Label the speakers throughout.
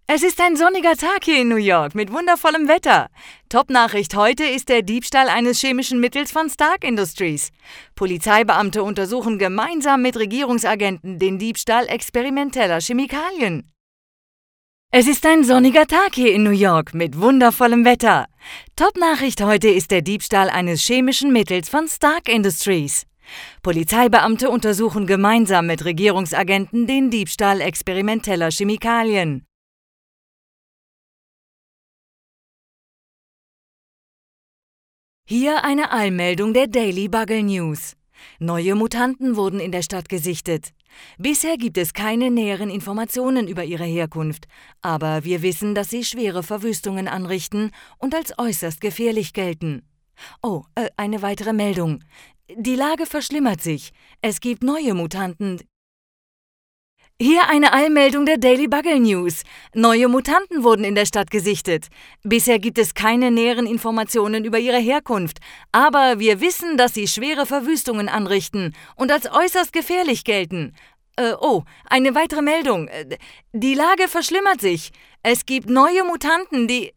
Speaker 1: Es ist ein sonniger Tag hier in New York mit wundervollem Wetter. Top-Nachricht heute ist der Diebstahl eines chemischen Mittels von Stark Industries. Polizeibeamte untersuchen gemeinsam mit Regierungsagenten den Diebstahl experimenteller Chemikalien. Es ist ein sonniger Tag hier in New York mit wundervollem Wetter. Top-Nachricht heute ist der Diebstahl eines chemischen Mittels von Stark Industries. Polizeibeamte untersuchen gemeinsam mit Regierungsagenten den Diebstahl experimenteller Chemikalien. Hier eine Eilmeldung der Daily Bugle News. Neue Mutanten wurden in der Stadt gesichtet. Bisher gibt es keine näheren Informationen über ihre Herkunft, aber wir wissen, dass sie schwere Verwüstungen anrichten und als äußerst gefährlich gelten. Eine weitere Meldung. Die Lage verschlimmert sich. Es gibt neue Mutanten. Hier eine Eilmeldung der Daily Bugle News. Neue Mutanten wurden in der Stadt gesichtet. Bisher gibt es keine näheren Informationen über ihre Herkunft, aber wir wissen, dass sie schwere Verwüstungen anrichten und als äußerst gefährlich gelten. Eine weitere Meldung. Die Lage verschlimmert sich. Es gibt neue Mutanten, die...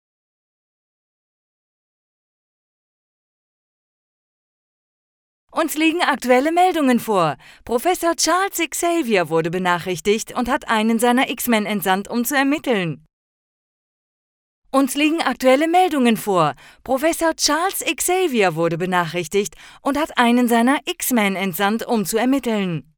Speaker 1: Uns liegen aktuelle Meldungen vor. Professor Charles Xavier wurde benachrichtigt und hat einen seiner X-Men entsandt, um zu ermitteln. Uns liegen aktuelle Meldungen vor. Professor Charles Xavier wurde benachrichtigt und hat einen seiner X-Men entsandt, um zu ermitteln.